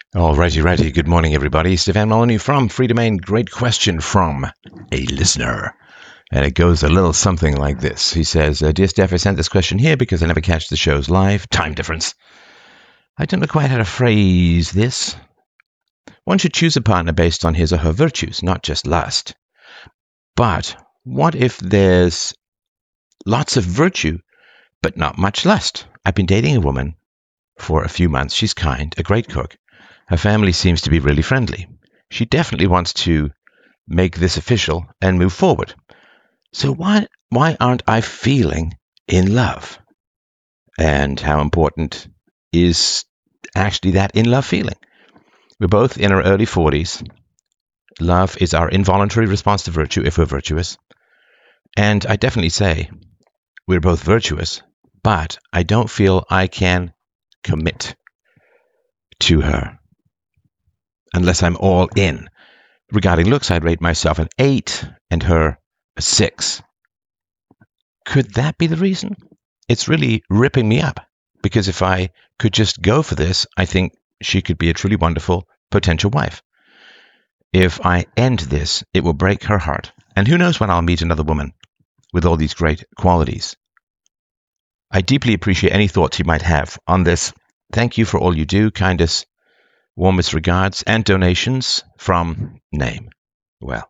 Alrighty, righty. Good morning, everybody. Stefan Molyneux from Free Domain. Great question from a listener. And it goes a little something like this. He says, Dear Steph, I sent this question here because I never catch the shows live. Time difference. I don't know quite how to phrase this. One should choose a partner based on his or her virtues, not just lust. But what if there's lots of virtue, but not much lust? I've been dating a woman for a few months. She's kind, a great cook. Her family seems to be really friendly. She definitely wants to make this official and move forward. So why aren't I feeling in love? And how important is actually that in love feeling? We're both in our early 40s. Love is our involuntary response to virtue if we're virtuous. And I definitely say we're both virtuous, but I don't feel I can commit to her unless I'm all in. Regarding looks, I'd rate myself an 8 and her a 6. Could that be the reason? It's really ripping me up, because if I could just go for this, I think she could be a truly wonderful potential wife. If I end this, it will break her heart. And who knows when I'll meet another woman with all these great qualities. I deeply appreciate any thoughts you might have on this. Thank you for all you do. Kindest, warmest regards and donations from name. Well,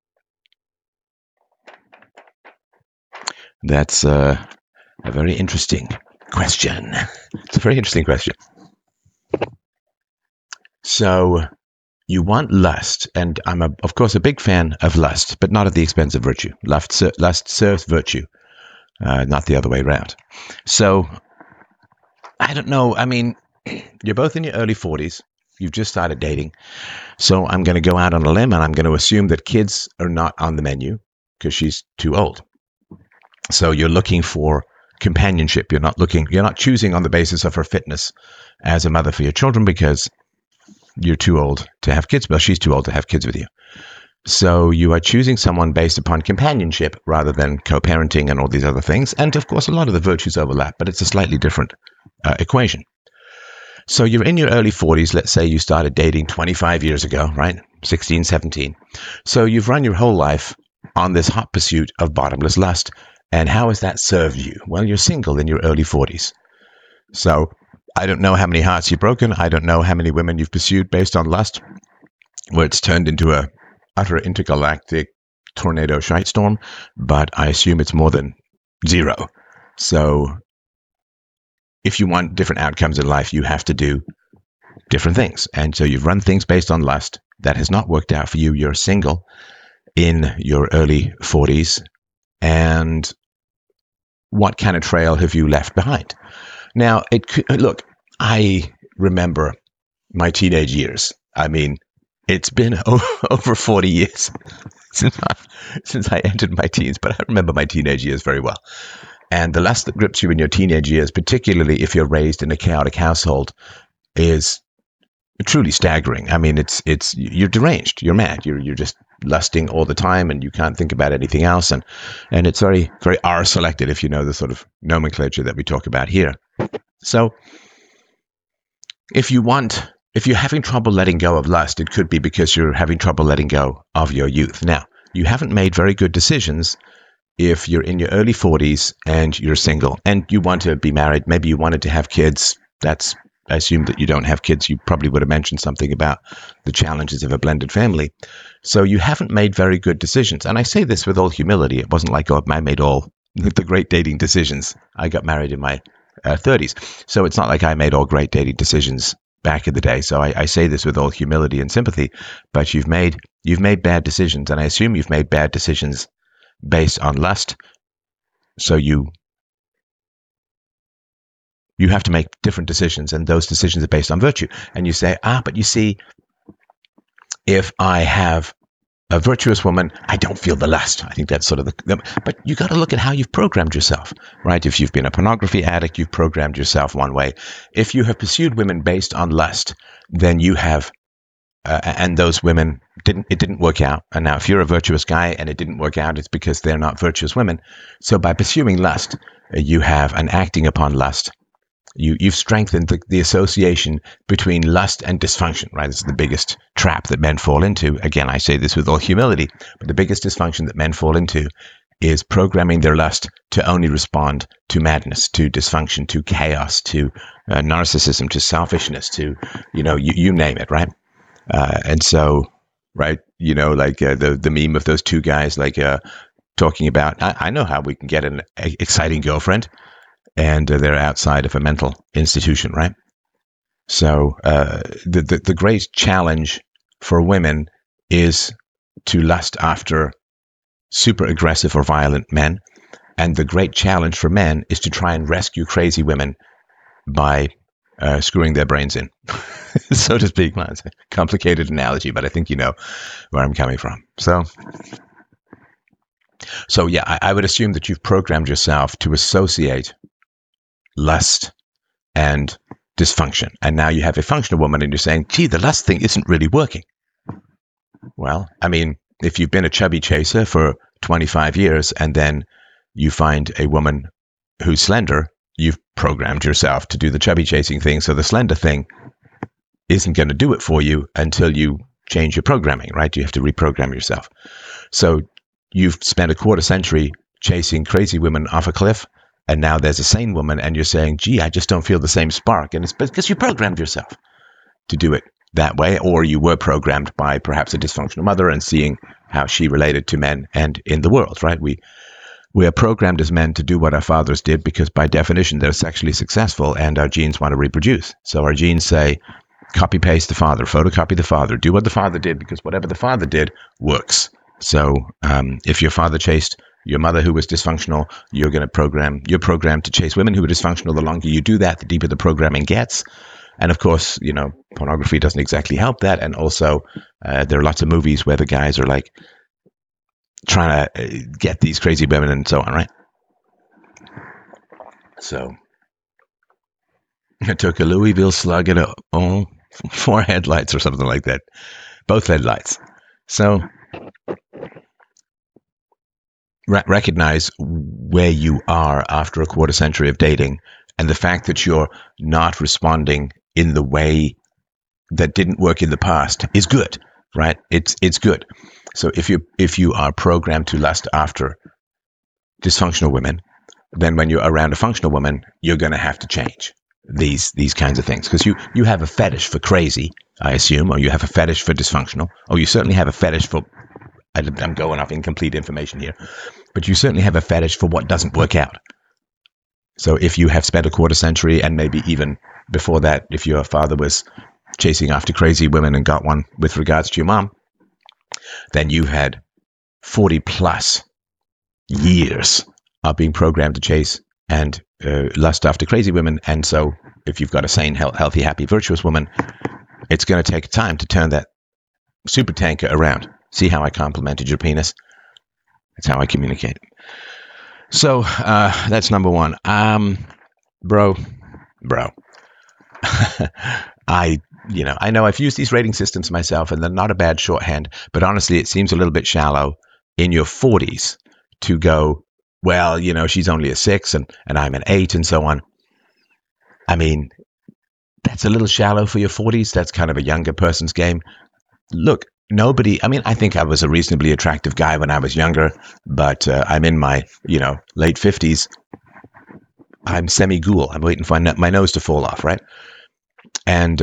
that's a very interesting question. It's a very interesting question. So you want lust, and I'm, of course, a big fan of lust, but not at the expense of virtue. Lust serves virtue, not the other way around. So I don't know. I mean, you're both in your early 40s. You've just started dating. So I'm going to go out on a limb and I'm going to assume that kids are not on the menu because she's too old. So you're looking for companionship. You're not choosing on the basis of her fitness as a mother for your children because you're too old to have kids. Well, she's too old to have kids with you. So you are choosing someone based upon companionship rather than co-parenting and all these other things. And of course, a lot of the virtues overlap, but it's a slightly different equation. So you're in your early 40s. Let's say you started dating 25 years ago, right? 16, 17. So you've run your whole life on this hot pursuit of bottomless lust. And how has that served you? Well, you're single in your early 40s. So I don't know how many hearts you've broken. I don't know how many women you've pursued based on lust, where it's turned into a utter intergalactic tornado shitestorm. But I assume it's more than 0. So if you want different outcomes in life, you have to do different things. And so you've run things based on lust. That has not worked out for you. You're single in your early 40s. And what kind of trail have you left behind? Now, look, I remember my teenage years. I mean, it's been over 40 years since I entered my teens, but I remember my teenage years very well. And the lust that grips you in your teenage years, particularly if you're raised in a chaotic household, is truly staggering. I mean, you're deranged, you're mad, you're just lusting all the time, and you can't think about anything else. And it's very, very R-selected, if you know the sort of nomenclature that we talk about here. So if you're having trouble letting go of lust, it could be because you're having trouble letting go of your youth. Now, you haven't made very good decisions if you're in your early 40s and you're single and you want to be married. Maybe you wanted to have kids. I assume that you don't have kids. You probably would have mentioned something about the challenges of a blended family. So you haven't made very good decisions. And I say this with all humility. It wasn't like, I made all the great dating decisions. I got married in my 30s. So it's not like I made all great dating decisions back in the day. So I say this with all humility and sympathy, but you've made bad decisions. And I assume you've made bad decisions based on lust. So you have to make different decisions, and those decisions are based on virtue. And you say, but you see, if I have a virtuous woman, I don't feel the lust. I think that's sort of but you got to look at how you've programmed yourself, right? If you've been a pornography addict, you've programmed yourself one way. If you have pursued women based on lust, then you have, and those women didn't work out. And now if you're a virtuous guy and it didn't work out, it's because they're not virtuous women. So by pursuing lust, you have an acting upon lust You've strengthened the association between lust and dysfunction, right? This is the biggest trap that men fall into. Again, I say this with all humility, but the biggest dysfunction that men fall into is programming their lust to only respond to madness, to dysfunction, to chaos, to narcissism, to selfishness, to, you name it, right? And so, right, like the meme of those two guys, like talking about, I know how we can get an exciting girlfriend, and they're outside of a mental institution, right? So the great challenge for women is to lust after super aggressive or violent men. And the great challenge for men is to try and rescue crazy women by screwing their brains in, so to speak. Well, it's a complicated analogy, but I think you know where I'm coming from. So yeah, I would assume that you've programmed yourself to associate lust and dysfunction. And now you have a functional woman and you're saying, gee, the lust thing isn't really working. Well, I mean, if you've been a chubby chaser for 25 years and then you find a woman who's slender, you've programmed yourself to do the chubby chasing thing. So the slender thing isn't going to do it for you until you change your programming, right? You have to reprogram yourself. So you've spent a quarter century chasing crazy women off a cliff, and now there's a sane woman and you're saying, gee, I just don't feel the same spark. And it's because you programmed yourself to do it that way, or you were programmed by perhaps a dysfunctional mother and seeing how she related to men and in the world, right? We are programmed as men to do what our fathers did because by definition they're sexually successful and our genes want to reproduce. So our genes say, copy paste the father, photocopy the father, do what the father did because whatever the father did works. So if your father chased your mother who was dysfunctional, you're programmed to chase women who are dysfunctional. The longer you do that, the deeper the programming gets. And of course, pornography doesn't exactly help that. And also, there are lots of movies where the guys are like trying to get these crazy women and so on, right? So I took a Louisville Slug and all 4 headlights or something like that. Both headlights. So recognize where you are after a quarter century of dating, and the fact that you're not responding in the way that didn't work in the past is good, right? It's good. So if you are programmed to lust after dysfunctional women, then when you're around a functional woman, you're going to have to change these kinds of things because you have a fetish for crazy, I assume, or you have a fetish for dysfunctional, or you certainly have a fetish for. I'm going off incomplete information here, but you certainly have a fetish for what doesn't work out. So if you have spent a quarter century, and maybe even before that, if your father was chasing after crazy women and got one with regards to your mom, then you've had 40 plus years of being programmed to chase and lust after crazy women. And so if you've got a sane, healthy, happy, virtuous woman, it's going to take time to turn that super tanker around. See how I complimented your penis? That's how I communicate. So that's number one. Bro. I know I've used these rating systems myself, and they're not a bad shorthand, but honestly, it seems a little bit shallow in your 40s to go, well, she's only a 6 and I'm an 8 and so on. I mean, that's a little shallow for your 40s. That's kind of a younger person's game. Look, I think I was a reasonably attractive guy when I was younger, but I'm in my, late 50s. I'm semi-ghoul. I'm waiting for my nose to fall off, right? And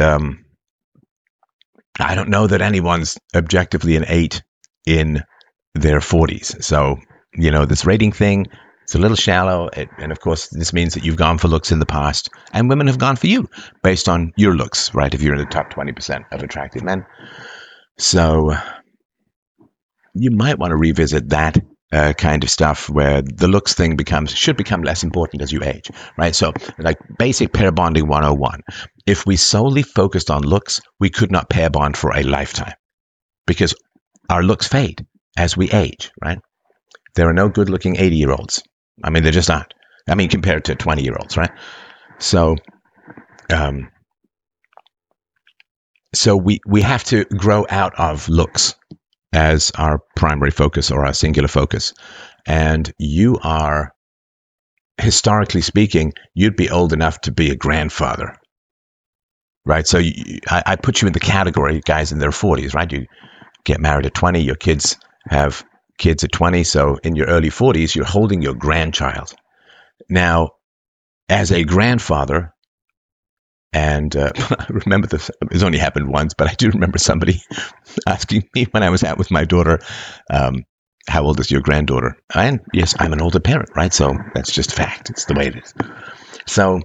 I don't know that anyone's objectively an 8 in their 40s. So, this rating thing, it's a little shallow. And of course, this means that you've gone for looks in the past, and women have gone for you based on your looks, right? If you're in the top 20% of attractive men. So you might want to revisit that kind of stuff where the looks thing should become less important as you age, right? So like basic pair bonding 101. If we solely focused on looks, we could not pair bond for a lifetime because our looks fade as we age, right? There are no good looking 80-year-olds. I mean, there just aren't. I mean, compared to 20-year-olds, right? So, So we have to grow out of looks as our primary focus or our singular focus. And you are historically speaking, you'd be old enough to be a grandfather, right? So I put you in the category, guys in their 40s, right? You get married at 20, your kids have kids at 20. So in your early 40s, you're holding your grandchild. Now, as a grandfather, and I remember this, it's only happened once, but I do remember somebody asking me when I was out with my daughter, how old is your granddaughter? And yes, I'm an older parent, right? So that's just fact. It's the way it is. So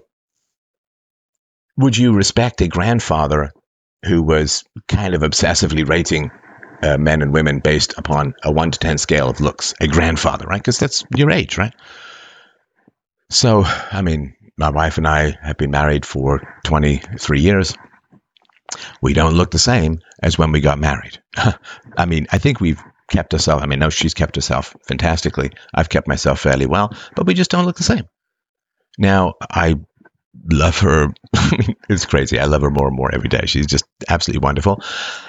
would you respect a grandfather who was kind of obsessively rating men and women based upon a 1 to 10 scale of looks? A grandfather, right? Because that's your age, right? So, I mean, my wife and I have been married for 23 years. We don't look the same as when we got married. I mean, I think we've kept ourselves, no, she's kept herself fantastically. I've kept myself fairly well, but we just don't look the same. Now, I love her. It's crazy. I love her more and more every day. She's just absolutely wonderful.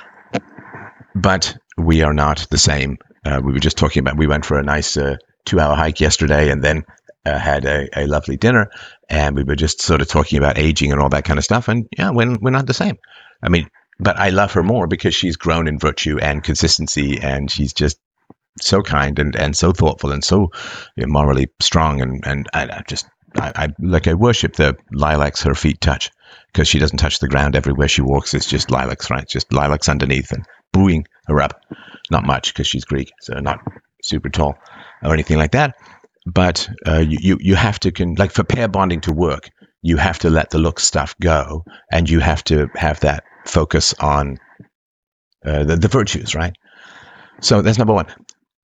But we are not the same. We were just talking about, we went for a nice 2-hour hike yesterday and then had a lovely dinner. And we were just sort of talking about aging and all that kind of stuff. And yeah, we're not the same. I mean, but I love her more because she's grown in virtue and consistency. And she's just so kind and so thoughtful and so morally strong. And I worship the lilacs her feet touch, because she doesn't touch the ground everywhere she walks. It's just lilacs, right? Just lilacs underneath and buoying her up. Not much, because she's Greek, so not super tall or anything like that. But you have to, like for pair bonding to work, you have to let the look stuff go, and you have to have that focus on the virtues, right? So that's number one.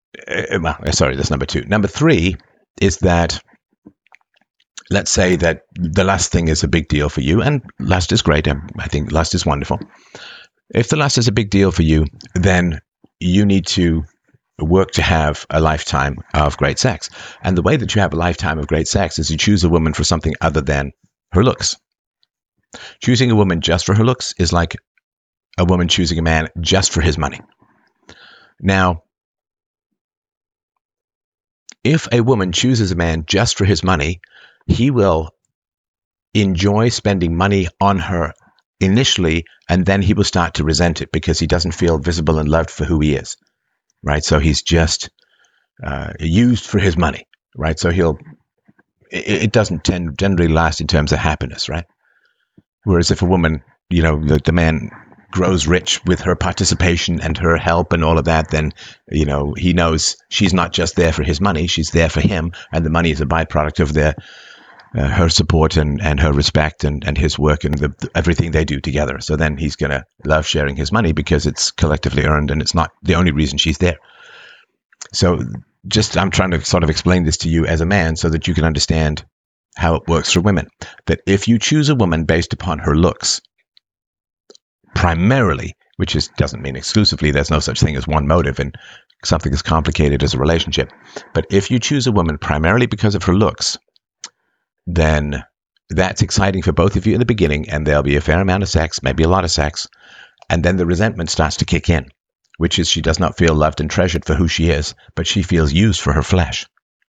That's number two. Number three is that, let's say that the lust thing is a big deal for you, and lust is great. I think lust is wonderful. If the lust is a big deal for you, then you need to work to have a lifetime of great sex. And the way that you have a lifetime of great sex is you choose a woman for something other than her looks. Choosing a woman just for her looks is like a woman choosing a man just for his money. Now, if a woman chooses a man just for his money, he will enjoy spending money on her initially, and then he will start to resent it because he doesn't feel visible and loved for who he is, right? So he's just used for his money, right? So it doesn't generally last in terms of happiness, right? Whereas if a woman, the man grows rich with her participation and her help and all of that, then, he knows she's not just there for his money, she's there for him, and the money is a byproduct of her support and her respect and his work and everything they do together. So then he's going to love sharing his money because it's collectively earned and it's not the only reason she's there. So I'm trying to sort of explain this to you as a man so that you can understand how it works for women. That if you choose a woman based upon her looks, primarily, which doesn't mean exclusively, there's no such thing as one motive in something as complicated as a relationship. But if you choose a woman primarily because of her looks, then that's exciting for both of you in the beginning, and there'll be a fair amount of sex, maybe a lot of sex, and then the resentment starts to kick in, which is she does not feel loved and treasured for who she is, but she feels used for her flesh,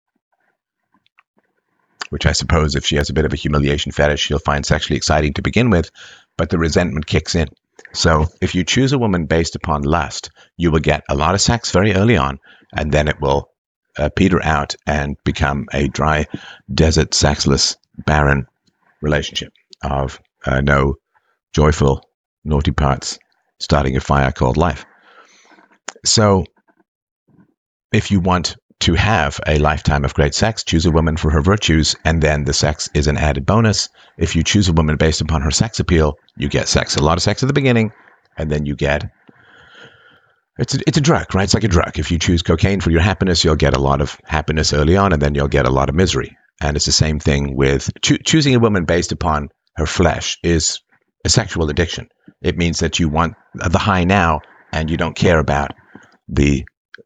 which I suppose if she has a bit of a humiliation fetish, she'll find sexually exciting to begin with, but the resentment kicks in. So if you choose a woman based upon lust, you will get a lot of sex very early on, and then it will peter out and become a dry, desert, sexless, barren relationship of no joyful, naughty parts, starting a fire called life. So if you want to have a lifetime of great sex, choose a woman for her virtues, and then the sex is an added bonus. If you choose a woman based upon her sex appeal, you get sex, a lot of sex at the beginning, and then you get It's a drug, right? It's like a drug. If you choose cocaine for your happiness, you'll get a lot of happiness early on, and then you'll get a lot of misery. And it's the same thing with choosing a woman based upon her flesh is a sexual addiction. It means that you want the high now, and you don't care about the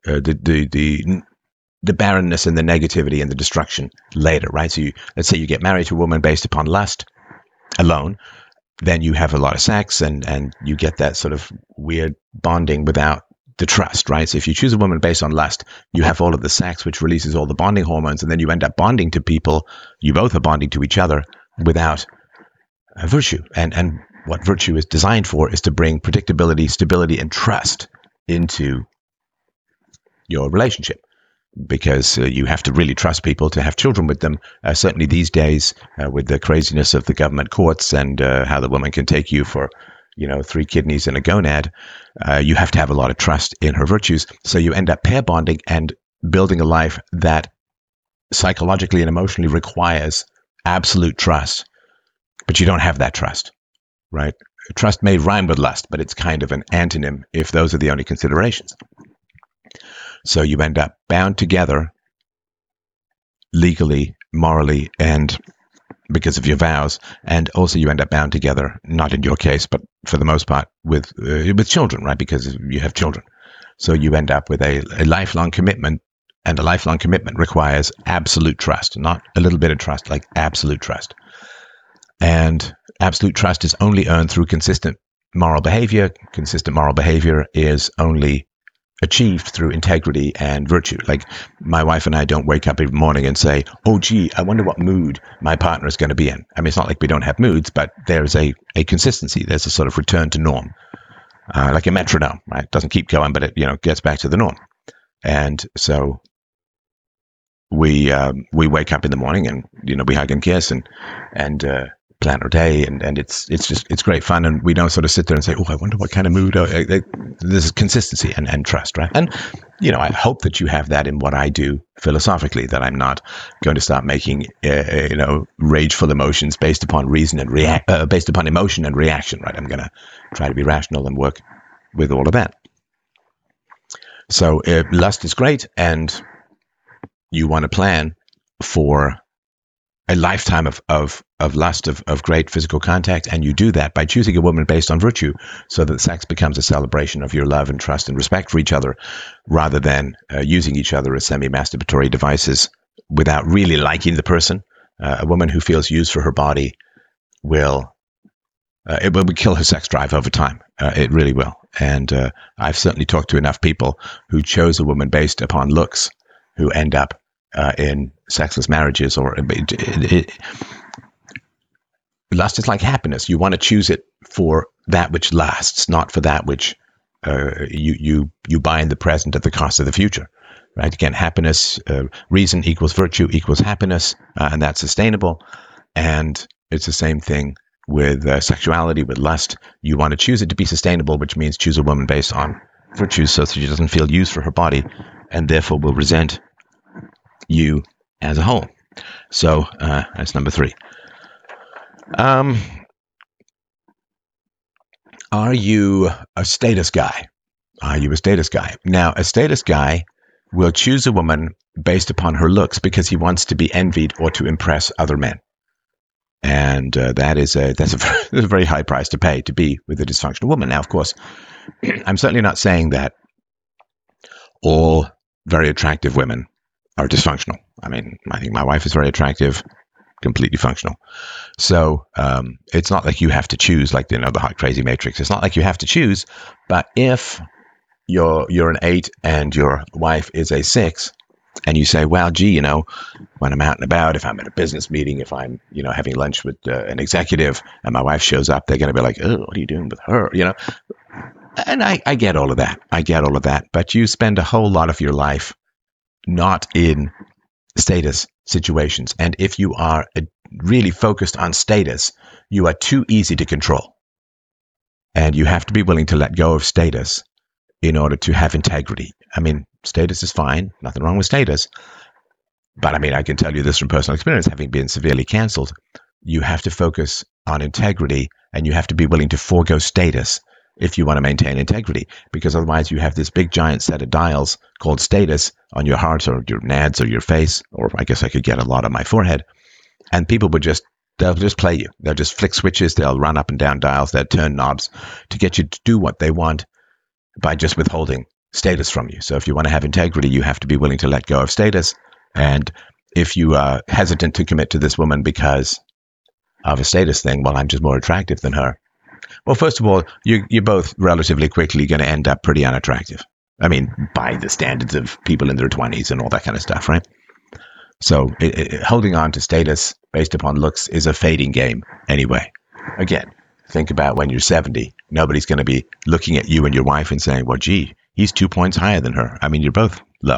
barrenness and the negativity and the destruction later, right? So let's say you get married to a woman based upon lust alone, then you have a lot of sex, and you get that sort of weird bonding without the trust, right? So if you choose a woman based on lust, you have all of the sex, which releases all the bonding hormones, and then you end up bonding to people. You both are bonding to each other without virtue. And what virtue is designed for is to bring predictability, stability, and trust into your relationship, because you have to really trust people to have children with them. Certainly these days, with the craziness of the government courts and how the woman can take you for 3 kidneys and a gonad, you have to have a lot of trust in her virtues. So you end up pair bonding and building a life that psychologically and emotionally requires absolute trust. But you don't have that trust, right? Trust may rhyme with lust, but it's kind of an antonym if those are the only considerations. So you end up bound together legally, morally, and because of your vows, and also you end up bound together, not in your case, but for the most part with children, right? Because you have children. So you end up with a lifelong commitment, and a lifelong commitment requires absolute trust, not a little bit of trust, like absolute trust. And absolute trust is only earned through consistent moral behavior. Consistent moral behavior is only achieved through integrity and virtue. Like, my wife and I don't wake up every morning and say, oh, gee, I wonder what mood my partner is going to be in. I mean, it's not like we don't have moods, but there's a consistency. There's a sort of return to norm, like a metronome, right? It doesn't keep going, but it, gets back to the norm. And so we wake up in the morning and, we hug and kiss and plan our day, and it's great fun, and we don't sort of sit there and say, oh, I wonder what kind of mood. There's consistency and trust, right? And I hope that you have that in what I do philosophically, that I'm not going to start making rageful emotions based upon reason and based upon emotion and reaction, right? I'm going to try to be rational and work with all of that. So lust is great, and you want to plan for a lifetime of lust, of great physical contact, and you do that by choosing a woman based on virtue, so that sex becomes a celebration of your love and trust and respect for each other, rather than using each other as semi-masturbatory devices without really liking the person. A woman who feels used for her body will kill her sex drive over time. It really will. And I've certainly talked to enough people who chose a woman based upon looks who end up in sexless marriages. Or lust is like happiness. You want to choose it for that which lasts, not for that which you buy in the present at the cost of the future. Right? Again, happiness, reason equals virtue equals happiness, and that's sustainable. And it's the same thing with sexuality, with lust. You want to choose it to be sustainable, which means choose a woman based on virtues, so that she doesn't feel used for her body, and therefore will resent you as a whole. So that's number 3. Are you a status guy? Are you a status guy? Now, a status guy will choose a woman based upon her looks because he wants to be envied or to impress other men. And that's a very high price to pay to be with a dysfunctional woman. Now, of course, I'm certainly not saying that all very attractive women are dysfunctional. I mean, I think my wife is very attractive, completely functional. So it's not like you have to choose, like the hot crazy matrix. It's not like you have to choose. But if you're an 8 and your wife is a 6, and you say, well, gee, when I'm out and about, if I'm at a business meeting, if I'm having lunch with an executive, and my wife shows up, they're going to be like, oh, what are you doing with her? And I get all of that. I get all of that. But you spend a whole lot of your life not in status situations. And if you are really focused on status, you are too easy to control. And you have to be willing to let go of status in order to have integrity. I mean, status is fine. Nothing wrong with status. But I mean, I can tell you this from personal experience, having been severely canceled. You have to focus on integrity, and you have to be willing to forego status if you want to maintain integrity, because otherwise you have this big giant set of dials called status on your heart or your nads or your face, or I guess I could get a lot on my forehead, and people they'll just play you. They'll just flick switches, they'll run up and down dials, they'll turn knobs to get you to do what they want by just withholding status from you. So if you want to have integrity, you have to be willing to let go of status. And if you are hesitant to commit to this woman because of a status thing, well, I'm just more attractive than her. Well, first of all, you're both relatively quickly going to end up pretty unattractive. I mean, by the standards of people in their 20s and all that kind of stuff, right? So holding on to status based upon looks is a fading game anyway. Again, think about when you're 70. Nobody's going to be looking at you and your wife and saying, well, gee, he's 2 points higher than her. I mean, you're both low.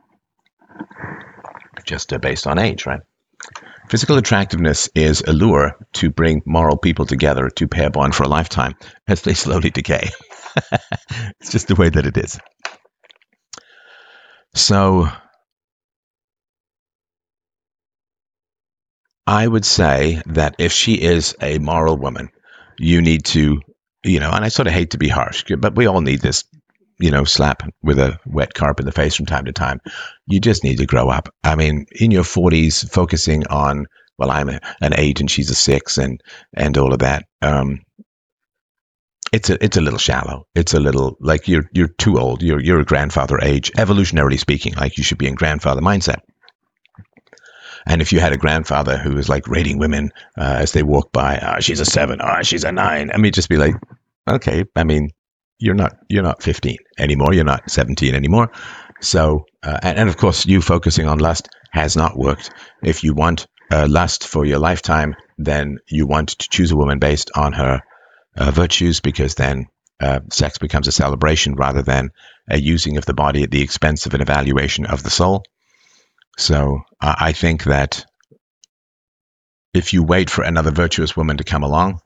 Just based on age, right? Physical attractiveness is a lure to bring moral people together to pair bond for a lifetime as they slowly decay. It's just the way that it is. So I would say that if she is a moral woman, you need to, and I sort of hate to be harsh, but we all need this, slap with a wet carpet in the face from time to time. You just need to grow up. I mean, in your 40s, focusing on, well, I'm an 8 and she's a 6 and all of that. It's a little shallow. It's a little like you're too old. You're a grandfather age, evolutionarily speaking, like you should be in grandfather mindset. And if you had a grandfather who was like rating women as they walk by, she's a 7, she's a 9. I mean, just be like, okay. I mean, you're not 15 anymore. You're not 17 anymore. So, and of course, you focusing on lust has not worked. If you want lust for your lifetime, then you want to choose a woman based on her virtues, because then sex becomes a celebration rather than a using of the body at the expense of an evaluation of the soul. So I think that if you wait for another virtuous woman to come along,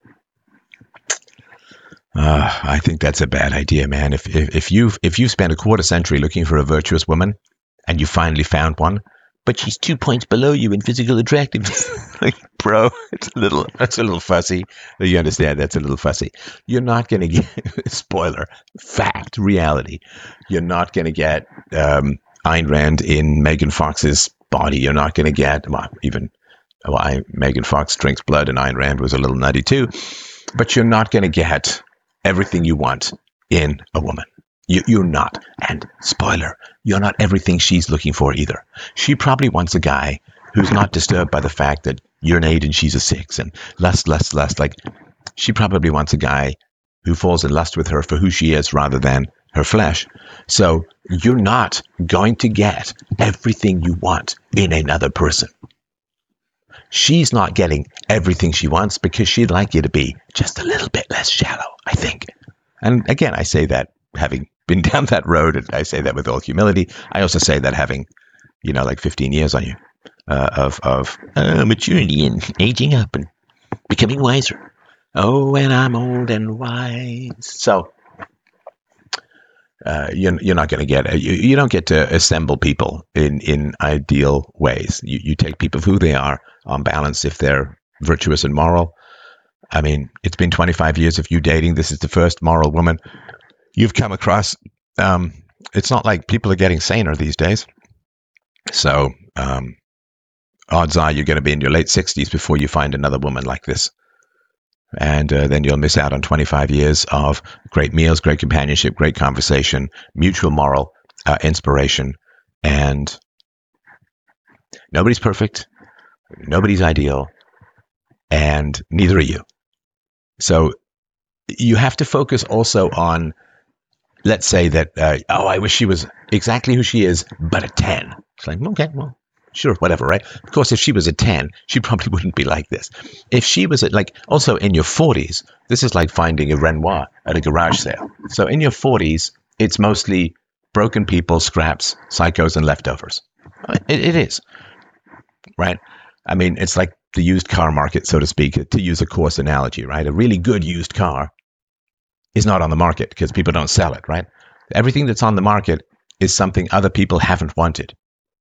I think that's a bad idea, man. If you spent a quarter century looking for a virtuous woman and you finally found one, but she's 2 points below you in physical attractiveness, like, bro, that's a little fussy. You understand? That's a little fussy. You're not going to get spoiler, fact, reality. You're not going to get Ayn Rand in Megan Fox's body. You're not going to get Megan Fox drinks blood and Ayn Rand was a little nutty too, but you're not going to get everything you want in a woman. You're not. And spoiler, you're not everything she's looking for either. She probably wants a guy who's not disturbed by the fact that you're an 8 and she's a 6 and lust. Like, she probably wants a guy who falls in lust with her for who she is rather than her flesh. So you're not going to get everything you want in another person. She's not getting everything she wants because she'd like you to be just a little bit less shallow, I think. And again, I say that having been down that road, and I say that with all humility. I also say that having, like 15 years on you of maturity and aging up and becoming wiser. Oh, and I'm old and wise. So you're not going to get it. You don't get to assemble people in ideal ways. You take people for who they are on balance if they're virtuous and moral. I mean, it's been 25 years of you dating. This is the first moral woman you've come across. It's not like people are getting saner these days. So odds are you're going to be in your late 60s before you find another woman like this. And then you'll miss out on 25 years of great meals, great companionship, great conversation, mutual moral inspiration. And nobody's perfect. Nobody's ideal. And neither are you. So you have to focus also on, let's say that, I wish she was exactly who she is, but a 10. It's like, okay, well, sure, whatever, right? Of course, if she was a 10, she probably wouldn't be like this. If she was also in your 40s, this is like finding a Renoir at a garage sale. So in your 40s, it's mostly broken people, scraps, psychos, and leftovers. It is, right? I mean, it's like the used car market, so to speak, to use a coarse analogy, right? A really good used car is not on the market because people don't sell it, right? Everything that's on the market is something other people haven't wanted,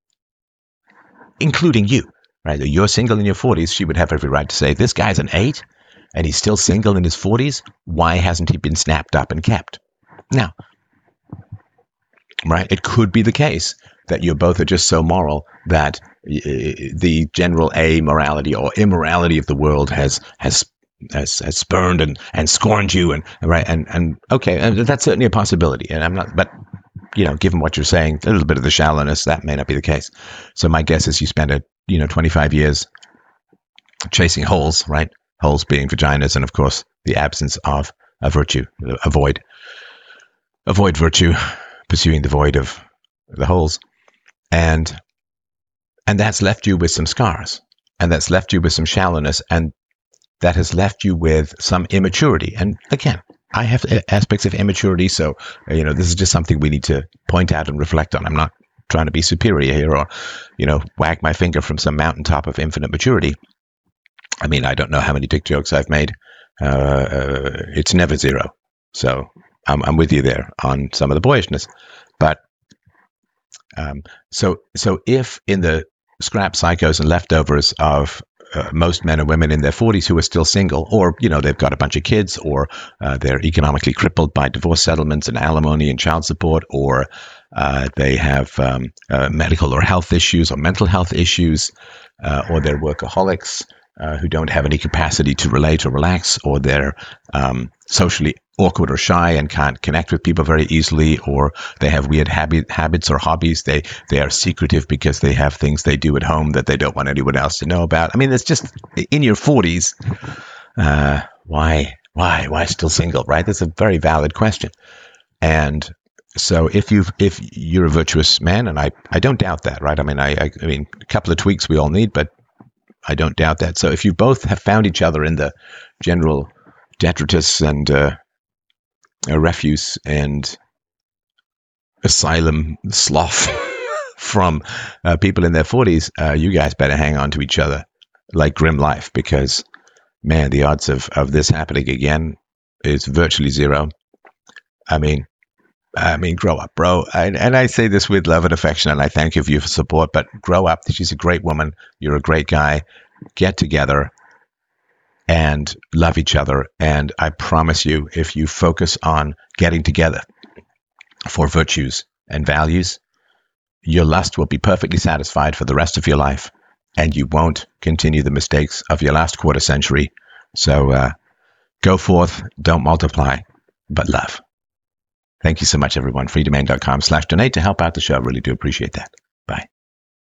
including you, right? You're single in your 40s. She would have every right to say, this guy's an 8 and he's still single in his 40s. Why hasn't he been snapped up and kept? Now, right? It could be the case that you both are just so moral that the general amorality or immorality of the world has spurned and scorned you, and right, and okay, that's certainly a possibility. And I'm not, but given what you're saying, a little bit of the shallowness, that may not be the case. So my guess is you spent 25 years chasing holes, right? Holes being vaginas, and of course the absence of a virtue. Avoid virtue pursuing the void of the holes. And that's left you with some scars, and that's left you with some shallowness, and that has left you with some immaturity. And again, I have aspects of immaturity, so this is just something we need to point out and reflect on. I'm not trying to be superior here, or wag my finger from some mountaintop of infinite maturity. I mean, I don't know how many dick jokes I've made. It's never zero. So I'm with you there on some of the boyishness. But so if in the scrap psychos and leftovers of most men and women in their 40s who are still single, or they've got a bunch of kids, or they're economically crippled by divorce settlements and alimony and child support, or they have medical or health issues or mental health issues, or they're workaholics who don't have any capacity to relate or relax, or they're socially awkward or shy and can't connect with people very easily, or they have weird habits or hobbies. They are secretive because they have things they do at home that they don't want anyone else to know about. I mean, it's just in your 40s. Why still single, right? That's a very valid question. And so if you're a virtuous man, and I don't doubt that, right? I mean, I mean, a couple of tweaks we all need, but I don't doubt that. So if you both have found each other in the general detritus and refuse and asylum slough from people in their 40s, you guys better hang on to each other like grim life, because, man, the odds of this happening again is virtually zero. I mean, grow up, bro. And I say this with love and affection, and I thank you for your support, but grow up. She's a great woman. You're a great guy. Get together and love each other. And I promise you, if you focus on getting together for virtues and values, your lust will be perfectly satisfied for the rest of your life, and you won't continue the mistakes of your last quarter century. So go forth, don't multiply, but love. Thank you so much, everyone. freedomain.com/donate to help out the show. I really do appreciate that.